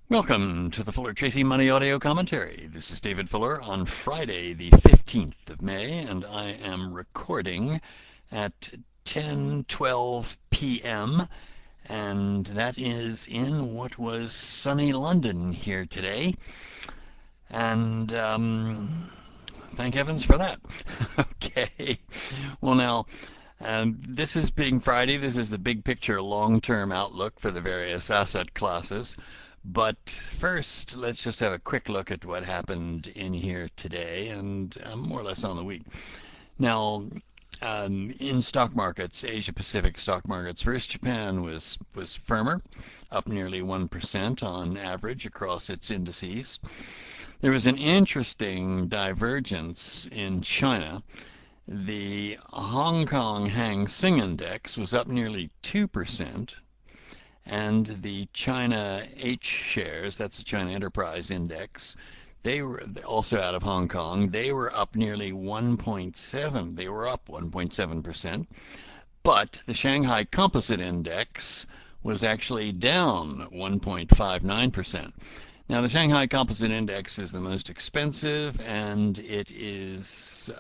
Welcome to the Fuller Tracy Money Audio Commentary. This is David Fuller on Friday, the 15th of May, and I am recording at 10:12 p.m., and that is in what was sunny London here today. And thank heavens for that. Okay. Well, now, this is being Friday. This is the big picture long-term outlook for the various asset classes. But first, let's just have a quick look at what happened in here today and more or less on the week. Now, in stock markets, Asia Pacific stock markets, first Japan was firmer, up nearly 1% on average across its indices. There was an interesting divergence in China. The Hong Kong Hang Seng Index was up nearly 2%, and the China H shares, that's the China Enterprise Index, they were also out of Hong Kong. They were up nearly 1.7. They were up 1.7%. But the Shanghai Composite Index was actually down 1.59%. Now, the Shanghai Composite Index is the most expensive, and it is,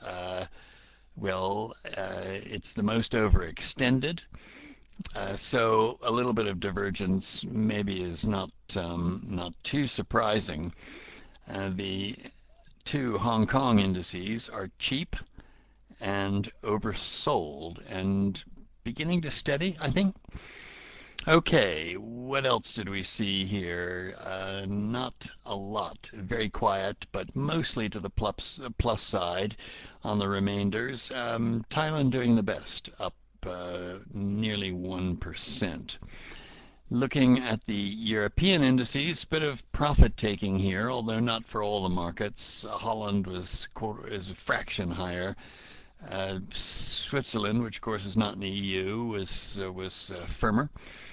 it's the most overextended. So a little bit of divergence maybe is not too surprising. The two Hong Kong indices are cheap and oversold and beginning to steady, I think. Okay, what else did we see here? Not a lot. Very quiet, but mostly to the plus side on the remainders. Thailand doing the best, up nearly 1%. Looking at the European indices, bit of profit taking here, although not for all the markets. Holland is a fraction higher. Switzerland, which of course is not in the EU, was firmer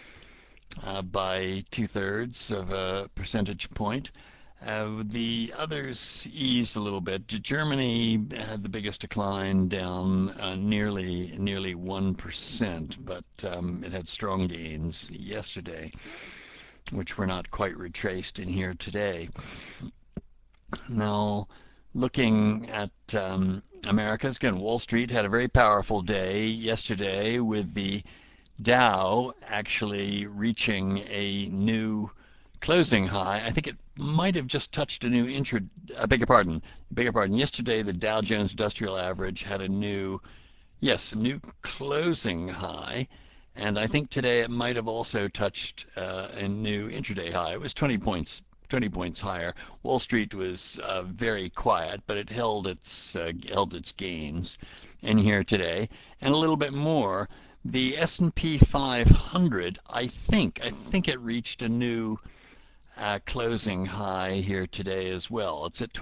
by 2/3 of a percentage point. The others eased a little bit. Germany had the biggest decline, down nearly 1%, but it had strong gains yesterday, which were not quite retraced in here today. Now, looking at Americas, again, Wall Street had a very powerful day yesterday with the Dow actually reaching a new closing high. I think it might have just touched a new beg your pardon. Yesterday, the Dow Jones Industrial Average had a new closing high, and I think today it might have also touched a new intraday high. It was 20 points higher. Wall Street was very quiet, but it held its gains in here today, and a little bit more. The S&P 500, I think it reached a new closing high here today as well. It's at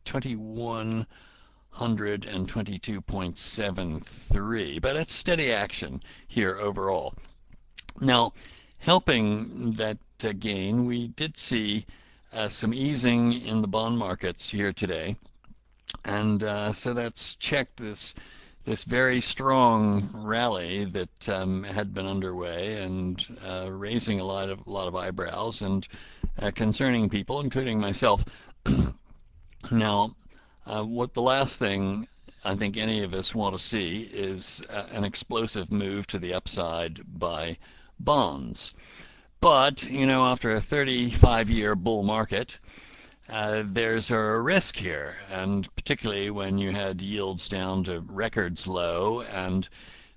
2122.73, but it's steady action here overall. Now, helping that gain, we did see some easing in the bond markets here today, and so that's checked this very strong rally that had been underway and raising a lot of eyebrows and concerning people, including myself. Now, what the last thing I think any of us want to see is an explosive move to the upside by bonds. But, after a 35-year bull market, there's a risk here, and particularly when you had yields down to records low, and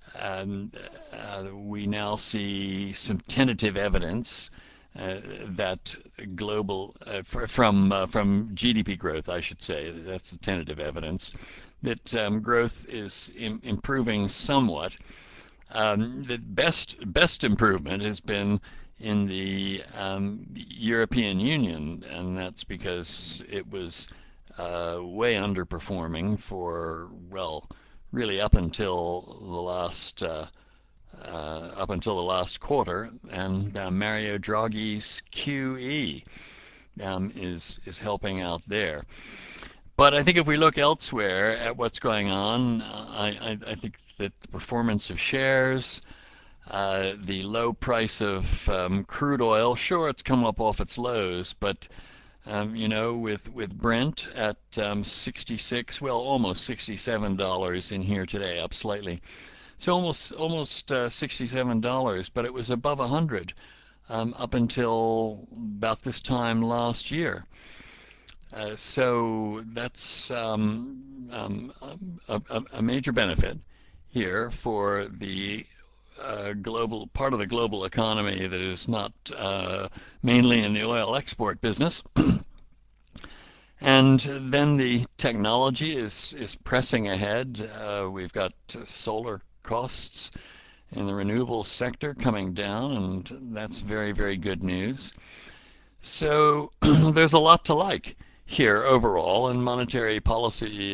we now see some tentative evidence that global from GDP growth, I should say, that's the tentative evidence that growth is improving somewhat. The best improvement has been in the European Union, and that's because it was way underperforming for, really up until the last quarter, and Mario Draghi's QE is helping out there. But I think if we look elsewhere at what's going on, I think that the performance of shares The low price of crude oil, sure, it's come up off its lows, but with Brent at 66, well, almost $67 in here today, up slightly. So almost $67, but it was above 100 up until about this time last year. So that's a major benefit here for the global part of the global economy that is not mainly in the oil export business. And then the technology is pressing ahead. We've got solar costs in the renewables sector coming down, and that's very, very good news. So there's a lot to like here overall, and monetary policy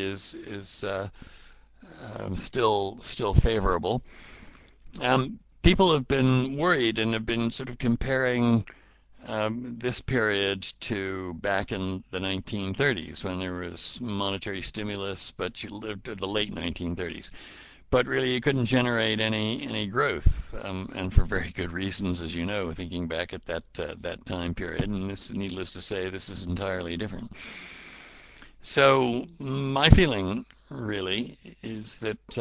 is still favorable. People have been worried and have been sort of comparing this period to back in the 1930s when there was monetary stimulus, but you lived to the late 1930s. But really, you couldn't generate any growth, and for very good reasons, as you know, thinking back at that time period. And this, needless to say, this is entirely different. So my feeling really is that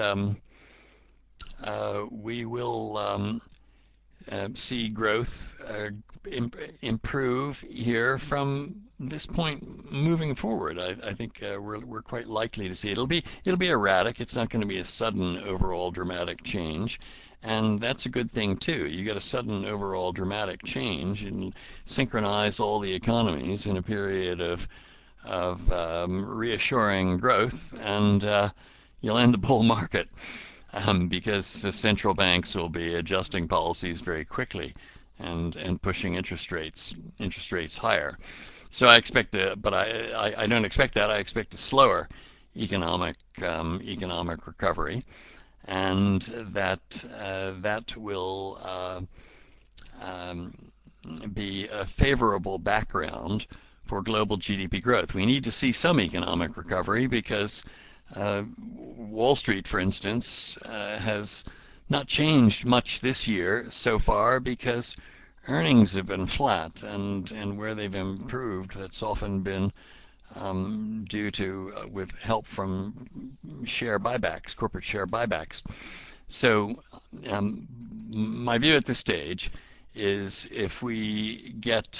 we will see growth improve here from this point moving forward. I think we're quite likely to see it'll be erratic. It's not going to be a sudden overall dramatic change, and that's a good thing too. You get a sudden overall dramatic change and synchronize all the economies in a period of reassuring growth, and you'll end the bull market because the central banks will be adjusting policies very quickly and pushing interest rates higher. So I expect but I don't expect that. I expect a slower economic recovery, and that will um, be a favorable background for global GDP growth. We need to see some economic recovery because Wall Street, for instance, has not changed much this year so far because earnings have been flat, and where they've improved, that's often been due to with help from share buybacks, corporate share buybacks. So my view at this stage is if we get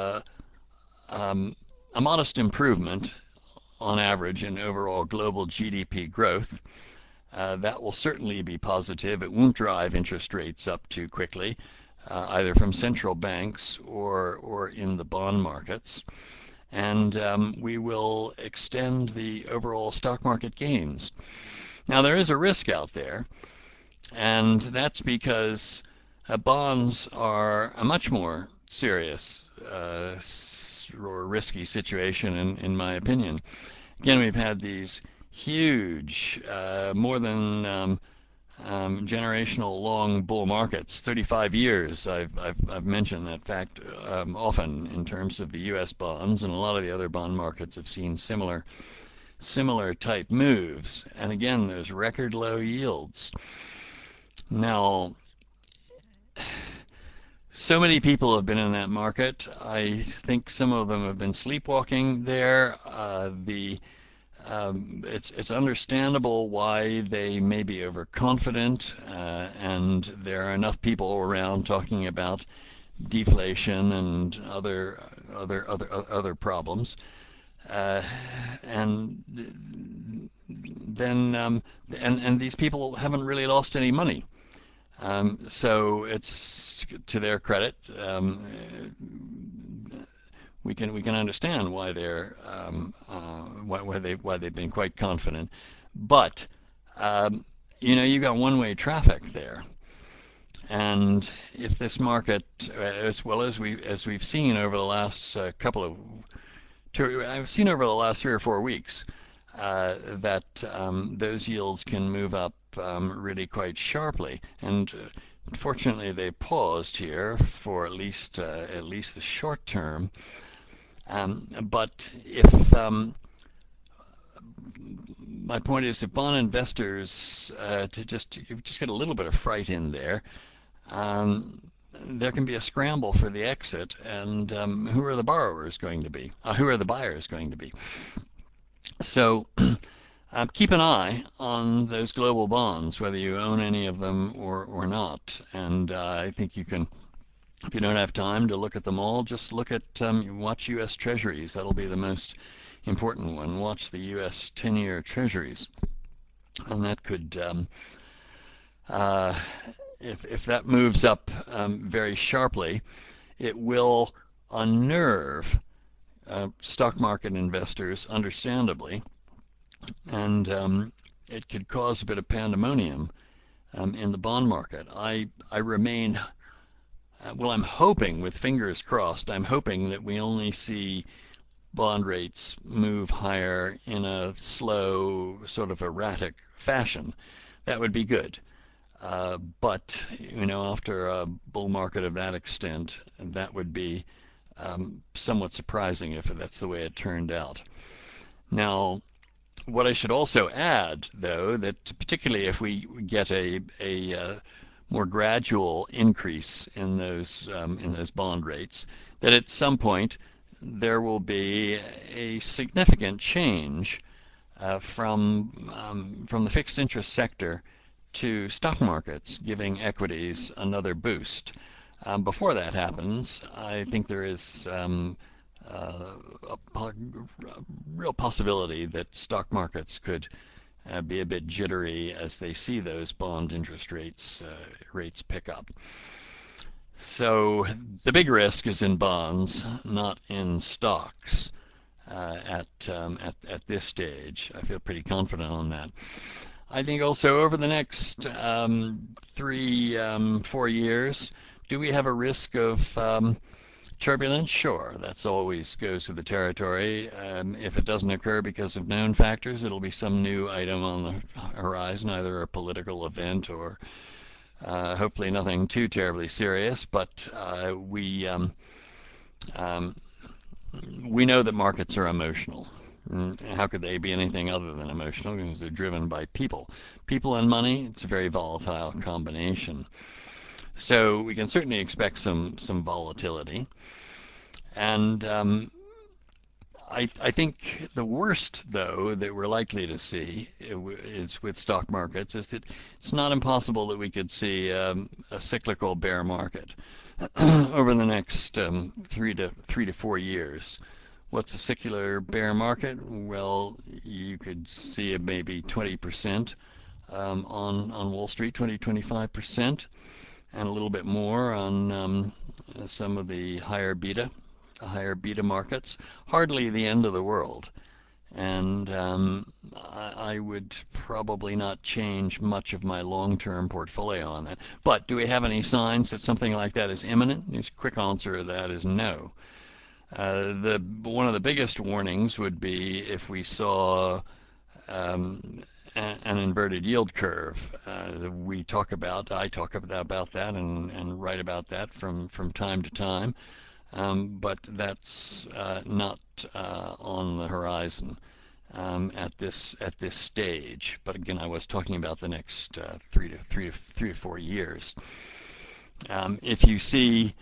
a modest improvement on average in overall global GDP growth, that will certainly be positive. It won't drive interest rates up too quickly, either from central banks or in the bond markets. And we will extend the overall stock market gains. Now, there is a risk out there, and that's because bonds are a much more serious or risky situation, in my opinion. Again, we've had these huge, more than generational long bull markets, 35 years. I've mentioned that fact often in terms of the U.S. bonds, and a lot of the other bond markets have seen similar type moves. And again, there's record low yields. Now, so many people have been in that market. I think some of them have been sleepwalking there. It's understandable why they may be overconfident, and there are enough people around talking about deflation and other problems. And then and these people haven't really lost any money. So it's to their credit. We can understand why they've been quite confident, but you've got one-way traffic there, and if this market, as well as we've seen over the last I've seen over the last 3 or 4 weeks, that those yields can move up really quite sharply, and fortunately they paused here for at least the short term. But if my point is, if bond investors to just get a little bit of fright in there, there can be a scramble for the exit, and who are the borrowers going to be? Who are the buyers going to be? So keep an eye on those global bonds, whether you own any of them or not. And I think you can, if you don't have time to look at them all, just look at watch U.S. Treasuries. That'll be the most important one. Watch the U.S. 10-year Treasuries, and that could, uh, if that moves up very sharply, it will unnerve stock market investors, understandably, and it could cause a bit of pandemonium in the bond market. I remain, well, I'm hoping, with fingers crossed, I'm hoping that we only see bond rates move higher in a slow, sort of erratic fashion. That would be good. But after a bull market of that extent, that would be somewhat surprising if that's the way it turned out. Now, what I should also add, though, that particularly if we get a more gradual increase in those bond rates, that at some point there will be a significant change from the fixed interest sector to stock markets, giving equities another boost. Before that happens, I think there is a real possibility that stock markets could be a bit jittery as they see those bond interest rates pick up. So the big risk is in bonds, not in stocks. At this stage, I feel pretty confident on that. I think also over the next 3, 4 years, do we have a risk of turbulence? Sure, that's always goes with the territory. If it doesn't occur because of known factors, it'll be some new item on the horizon, either a political event or hopefully nothing too terribly serious. But we know that markets are emotional. How could they be anything other than emotional? Because they're driven by people. People and money, it's a very volatile combination. So we can certainly expect some volatility. And I think the worst, though, that we're likely to see is with stock markets is that it's not impossible that we could see a cyclical bear market over the next 3 to 4 years. What's a secular bear market? Well, you could see maybe 20% on Wall Street, 20-25%, and a little bit more on some of the higher beta markets. Hardly the end of the world. And I would probably not change much of my long-term portfolio on that. But do we have any signs that something like that is imminent? The quick answer to that is no. One of the biggest warnings would be if we saw an inverted yield curve. I talk about that and write about that from time to time, but that's not on the horizon at this stage. But again, I was talking about the next 3 to 4 years. If you see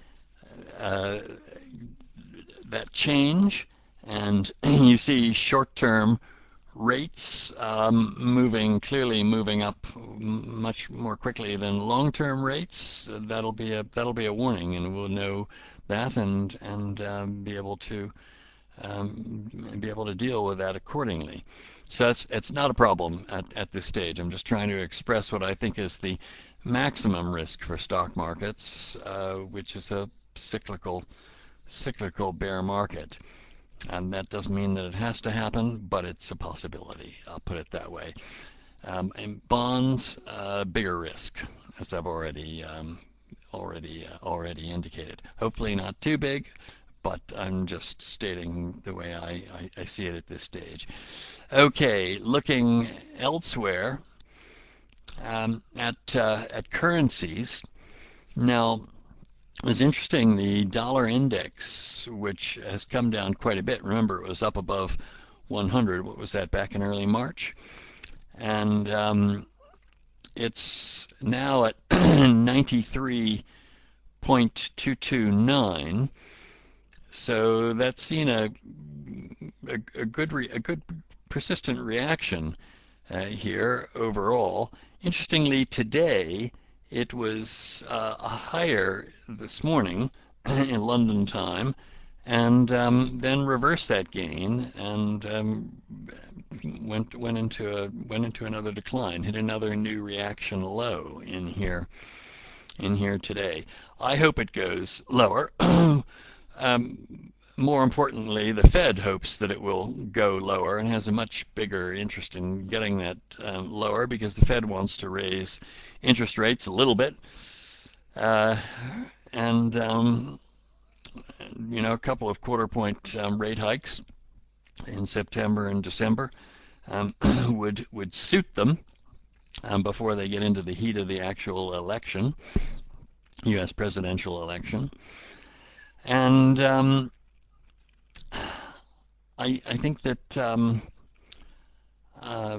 that change and you see short-term rates clearly moving up much more quickly than long-term rates, that'll be a warning, and we'll know that and be able to deal with that accordingly. So it's not a problem at this stage. I'm just trying to express what I think is the maximum risk for stock markets, which is a cyclical bear market. And that doesn't mean that it has to happen, but it's a possibility. I'll put it that way. In bonds, bigger risk, as I've already indicated. Hopefully not too big, but I'm just stating the way I see it at this stage. Okay, looking elsewhere at currencies. Now, it was interesting, the dollar index, which has come down quite a bit. Remember, it was up above 100. What was that, back in early March? And it's now at 93.229. So that's seen a good persistent reaction here overall. Interestingly, today it was higher this morning in London time, and then reversed that gain and went into another decline, hit another new reaction low in here today. I hope it goes lower. More importantly, the Fed hopes that it will go lower and has a much bigger interest in getting that lower because the Fed wants to raise interest rates a little bit. Uh, and a couple of quarter point rate hikes in September and December would suit them before they get into the heat of the actual election, U.S. presidential election. And I think that uh,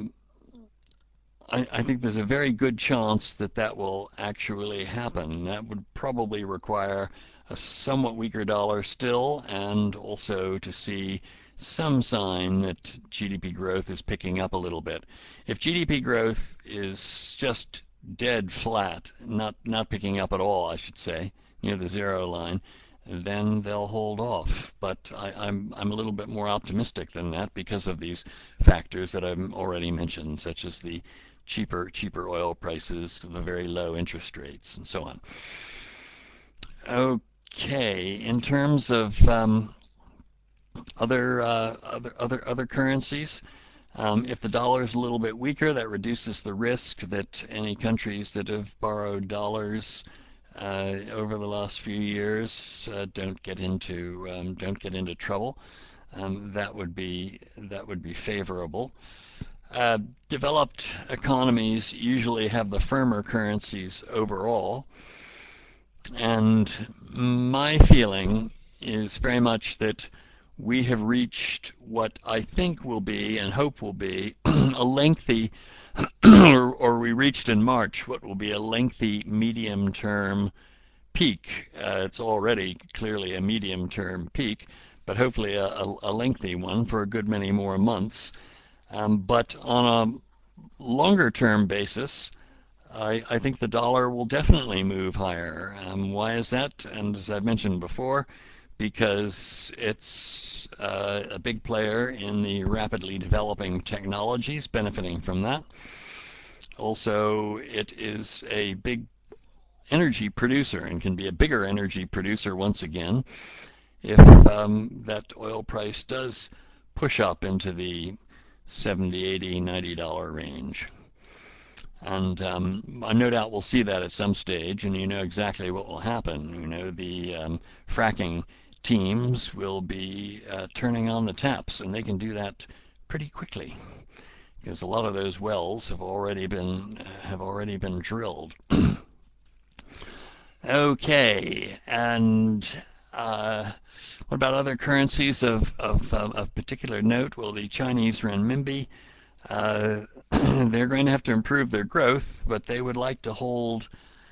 I think there's a very good chance that that will actually happen. That would probably require a somewhat weaker dollar still, and also to see some sign that GDP growth is picking up a little bit. If GDP growth is just dead flat, not picking up at all, I should say, near the zero line, then they'll hold off. But I'm a little bit more optimistic than that because of these factors that I've already mentioned, such as the cheaper oil prices, the very low interest rates, and so on. Okay, in terms of other currencies, if the dollar is a little bit weaker, that reduces the risk that any countries that have borrowed dollars over the last few years don't get into trouble. That would be favorable. Developed economies usually have the firmer currencies overall, and my feeling is very much that we have reached what I think will be and hope will be a lengthy, or we reached in March what will be a lengthy medium-term peak. It's already clearly a medium-term peak, but hopefully a lengthy one for a good many more months. But on a longer-term basis, I think the dollar will definitely move higher. Why is that? And as I've mentioned before, because it's a big player in the rapidly developing technologies, benefiting from that. Also, it is a big energy producer and can be a bigger energy producer once again if that oil price does push up into the 70, 80, $90 range. And no doubt we'll see that at some stage, and you know exactly what will happen. The fracking teams will be turning on the taps, and they can do that pretty quickly because a lot of those wells have already been drilled. Okay, and what about other currencies of particular note? Well, the Chinese renminbi, they're going to have to improve their growth, but they would like to hold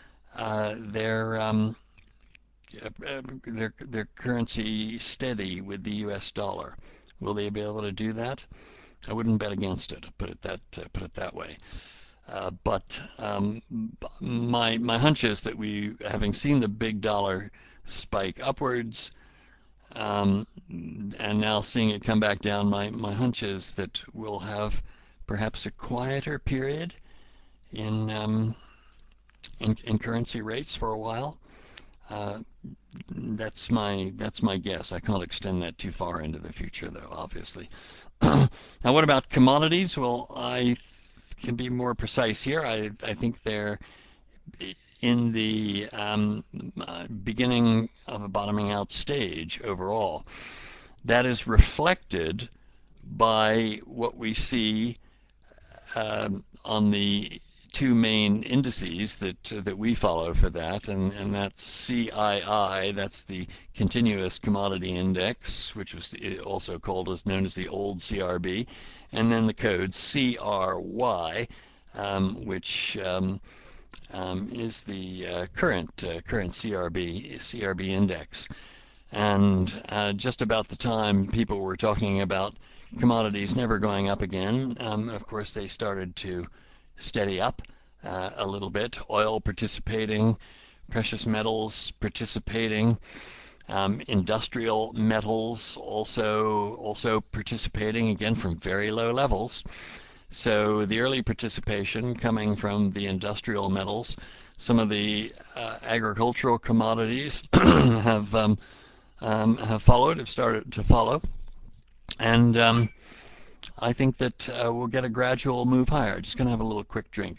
their currency steady with the U.S. dollar. Will they be able to do that? I wouldn't bet against it. Put it that way. But my hunch is that having seen the big dollar spike upwards, and now seeing it come back down, my hunch is that we'll have perhaps a quieter period in currency rates for a while. That's my guess. I can't extend that too far into the future, though, obviously. Now, what about commodities? Well, I can be more precise here. I think they're in the beginning of a bottoming out stage overall. That is reflected by what we see on the two main indices that we follow for that, and that's CII, that's the Continuous Commodity Index, which was known as the old CRB, and then the code CRY, which is the current CRB index. And just about the time people were talking about commodities never going up again, of course they started to steady up a little bit. Oil participating, precious metals participating, industrial metals also participating, again from very low levels. So the early participation coming from the industrial metals. Some of the agricultural commodities have followed, have started to follow, and I think that we'll get a gradual move higher. Just going to have a little quick drink.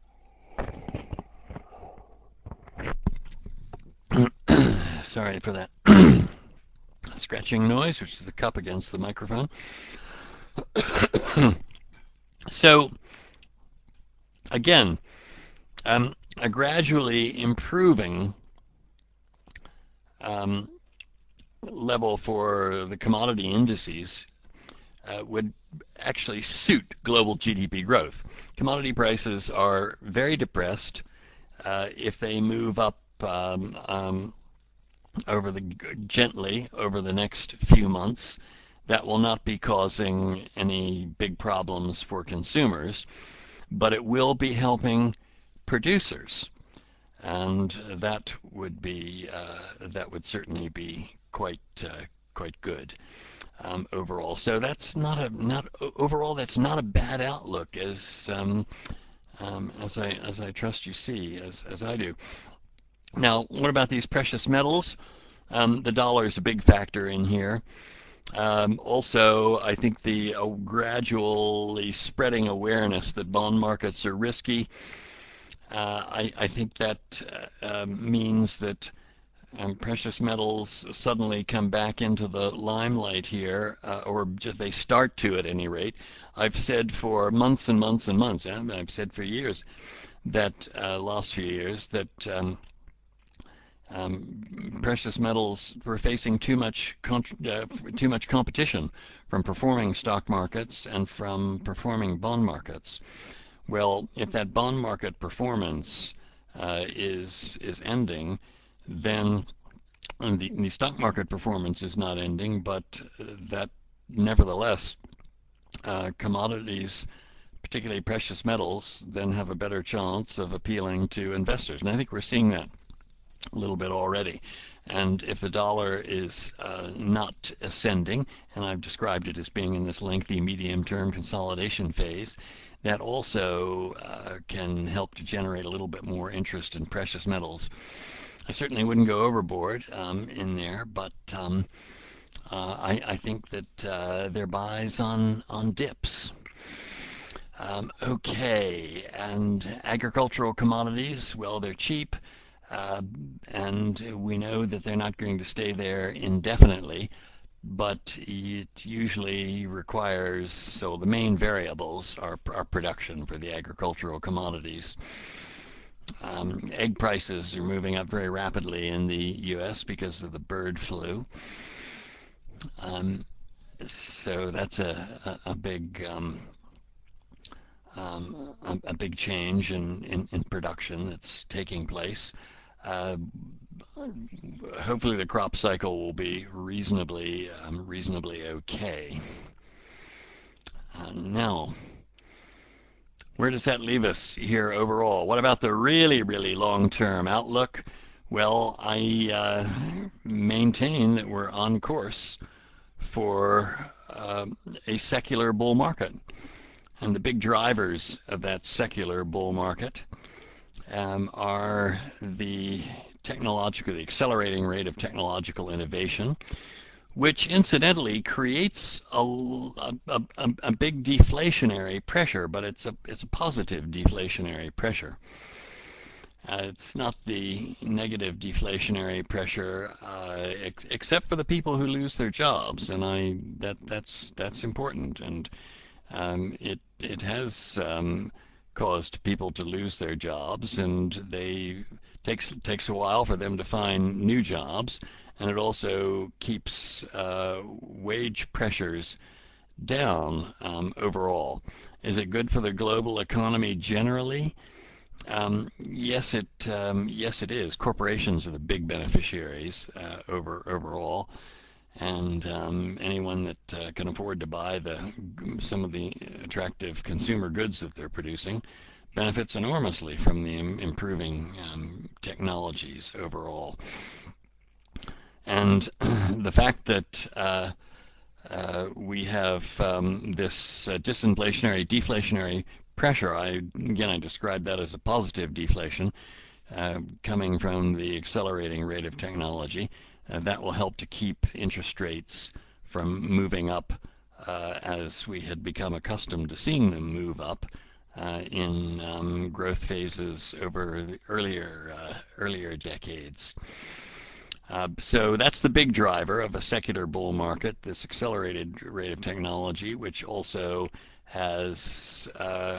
Sorry for that scratching noise, which is a cup against the microphone. So, again, a gradually improving level for the commodity indices would actually suit global GDP growth. Commodity prices are very depressed. If they move up gently over the next few months, that will not be causing any big problems for consumers, but it will be helping producers, and that would certainly be quite good overall. So that's not a bad outlook, as I trust you see, as I do. Now, what about these precious metals? The dollar is a big factor in here. Also, I think the gradually spreading awareness that bond markets are risky. I think that means that precious metals suddenly come back into the limelight here, or just they start to at any rate. I've said for months and months and months, and I've said for years that last few years that precious metals were facing too much competition from performing stock markets and from performing bond markets. Well, if that bond market performance is ending, then the stock market performance is not ending, but that nevertheless commodities, particularly precious metals, then have a better chance of appealing to investors. And I think we're seeing that a little bit already. And if the dollar is not ascending, and I've described it as being in this lengthy medium-term consolidation phase, that also can help to generate a little bit more interest in precious metals. I certainly wouldn't go overboard in there, but I think that they're buys on dips. Okay, and agricultural commodities, well, they're cheap. And we know that they're not going to stay there indefinitely, but it usually requires, so the main variables are production for the agricultural commodities. Egg prices are moving up very rapidly in the U.S. because of the bird flu. So that's a big change in production that's taking place. Hopefully the crop cycle will be reasonably okay. Now, where does that leave us here overall? What about the really long-term outlook? Well, I maintain that we're on course for a secular bull market. And the big drivers of that secular bull market are the accelerating rate of technological innovation, which incidentally creates a big deflationary pressure, but it's a positive deflationary pressure. It's not the negative deflationary pressure, except for the people who lose their jobs, and that's important, and it has caused people to lose their jobs, and takes a while for them to find new jobs, and it also keeps wage pressures down overall. Is it good for the global economy generally? Yes, it is. Corporations are the big beneficiaries overall, and anyone that can afford to buy some of the attractive consumer goods that they're producing benefits enormously from the improving technologies overall. And the fact that we have this disinflationary, deflationary pressure. I describe that as a positive deflation coming from the accelerating rate of technology. That will help to keep interest rates from moving up as we had become accustomed to seeing them move up in growth phases over the earlier decades. So that's the big driver of a secular bull market, this accelerated rate of technology, which also has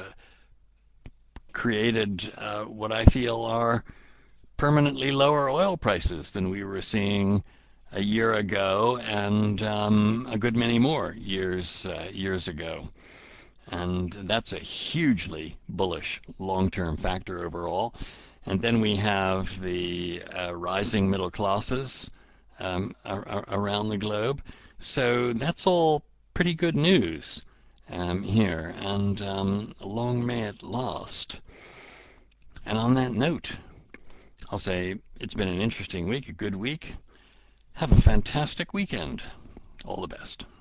created what I feel are permanently lower oil prices than we were seeing a year ago and a good many more years ago. And that's a hugely bullish long-term factor overall. And then we have the rising middle classes around the globe. So that's all pretty good news here, and long may it last. And on that note, I'll say it's been an interesting week, a good week. Have a fantastic weekend. All the best.